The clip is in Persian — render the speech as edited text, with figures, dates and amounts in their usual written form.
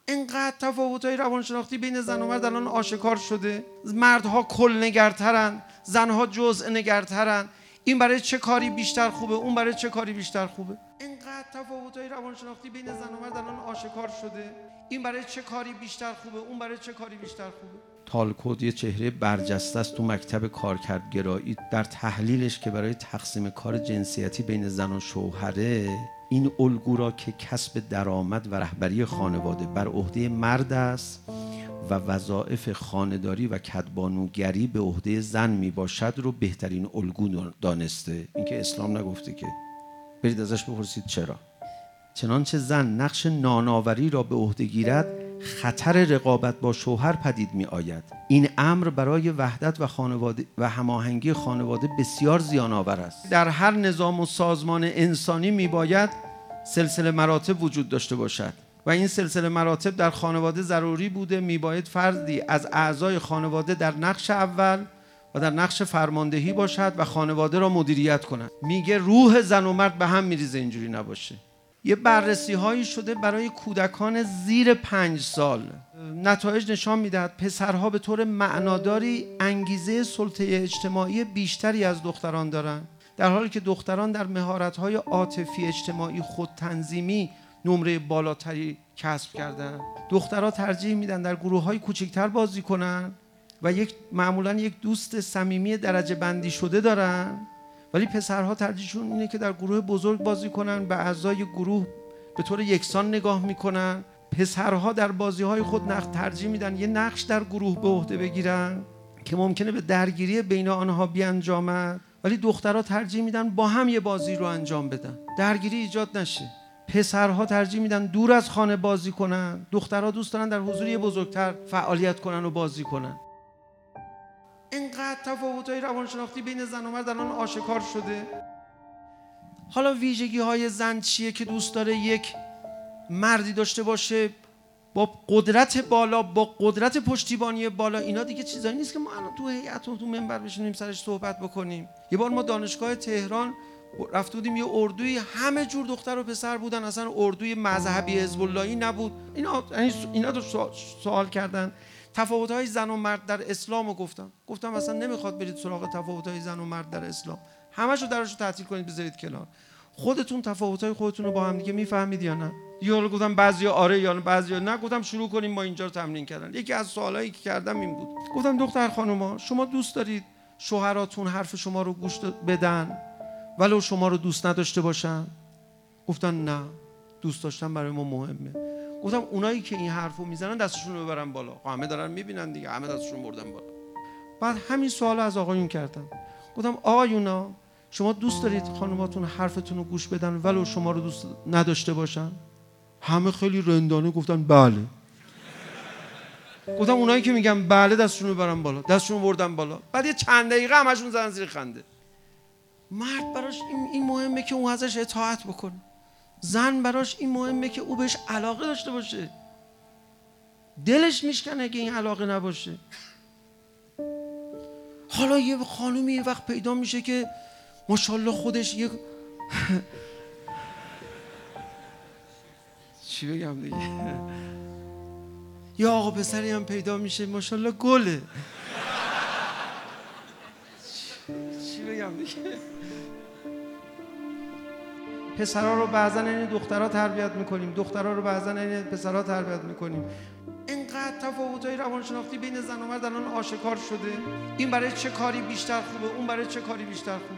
اینقدر تفاوت‌های روانشناختی بین زن و مرد الان آشکار شده. مردها کل‌نگرترن، زنها جزء-نگرترن. این برای چه کاری بیشتر خوبه، اون برای چه کاری بیشتر خوبه. اینقدر تفاوت‌های روانشناختی بین زن و مرد الان آشکار شده. این برای چه کاری بیشتر خوبه، اون برای چه کاری بیشتر خوبه. تالکود یه چهره برجسته است تو مکتب کارکردگرایی در تحلیلش که برای تقسیم کار جنسیتی بین زن و شوهره، این الگو را که کسب درآمد و رهبری خانواده بر عهده مرد است و وظایف خانه‌داری و کدبانوگری به عهده زن می باشد رو بهترین الگو دانسته. این که اسلام نگفته که. برید ازش بپرسید چرا. چنانچه زن نقش نانآوری را به عهده گیرد، خطر رقابت با شوهر پدید می آید. این امر برای وحدت و خانواده و هماهنگی خانواده بسیار زیان آور است. در هر نظام و سازمان انسانی می باید سلسله مراتب وجود داشته باشد و این سلسله مراتب در خانواده ضروری بوده. می باید فردی از اعضای خانواده در نقش اول و در نقش فرماندهی باشد و خانواده را مدیریت کند. میگه روح زن و مرد به هم میریزه اینجوری نباشه. یه بررسی هایی شده برای کودکان زیر 5 سال. نتایج نشان میدهد پسرها به طور معناداری انگیزه سلطه اجتماعی بیشتری از دختران دارند، در حالی که دختران در مهارت‌های عاطفی اجتماعی خودتنظیمی نمره بالاتری کسب کردند. دخترها ترجیح میدن در گروه‌های کوچکتر بازی کنن و معمولاً یک دوست صمیمی درجه بندی شده دارن، ولی پسرها ترجیحشون اینه که در گروه بزرگ بازی کنن، به اعضای گروه به طور یکسان نگاه میکنن. پسرها در بازی‌های خود ترجیح میدن یه نقش در گروه به عهده بگیرن که ممکنه به درگیری بین آنها بیانجامد، ولی دخترها ترجیح میدن با هم یه بازی رو انجام بدن، درگیری ایجاد نشه. پسرها ترجیح میدن دور از خانه بازی کنن، دخترها دوست دارن در حضور یه بزرگتر فعالیت کنن و بازی کنن. اینقدر تفاوت‌های روانشناختی بین زن و مرد الان آشکار شده. حالا ویژگی‌های زن چیه که دوست داره یک مردی داشته باشه با قدرت بالا، با قدرت پشتیبانی بالا؟ اینا دیگه چیزایی نیست که ما الان تو هیئت و تو منبر بشینیم سرش صحبت بکنیم. یه بار ما دانشگاه تهران رفت بودیم یه اردوی همه جور دختر و پسر بودن، اصلا اردوی مذهبی حزب اللهی نبود. اینا رو سوال کردن. تفاوت‌های زن و مرد در اسلام رو گفتم اصلا نمیخواد برید سراغ تفاوت‌های زن و مرد در اسلام، همه‌شو درشو تعطیل کنید بذارید کنار. خودتون تفاوت‌های خودتون رو با هم دیگه میفهمید یا نه؟ یا گفتم بعضیا آره یا بعضیا نه. گفتم شروع کنیم ما اینجا رو تمرین کردن. یکی از سوالایی که کردم این بود، گفتم دختر خانوما شما دوست دارید شوهراتون حرف شما رو گوش بدن ولو شما رو دوست نداشته باشن؟ گفتن نه، دوست داشتن برای ما مهمه. گفتم اونایی که این حرفو میزنن دستشون رو ببرن بالا. همه دارن میبینن دیگه، همه دستشون بردن بالا. بعد همین سوالو از آقایون کردم. گفتم آقایونا شما دوست دارید خانوماتون حرفتون رو گوش بدن ولو شما رو دوست نداشته باشن؟ همه خیلی رندانه گفتن بله. گفتم اونایی که میگن بله دستشون رو ببرن بالا. دستشون بردن بالا. بعد یه چند دقیقه همشون زدن زیر خنده. مرد براش این مهمه که اون ازش اطاعت بکنه. زن براش این مهمه که او بهش علاقه داشته باشه. دلش میشکنه اگه این علاقه نباشه. حالا یه خانومی یه وقت پیدا میشه که ماشاءالله خودش یک چی بگم دیگه، یا آقا پسری هم پیدا میشه ماشاءالله گله. چی بگم دیگه. پسرها رو بعضن این دخترها تربیت میکنیم، دخترها رو بعضن این پسرها تربیت میکنیم. اینقدر تفاوت‌های روانشناختی بین زن و مرد الان آشکار شده. این برای چه کاری بیشتر خوبه، اون برای چه کاری بیشتر خوبه.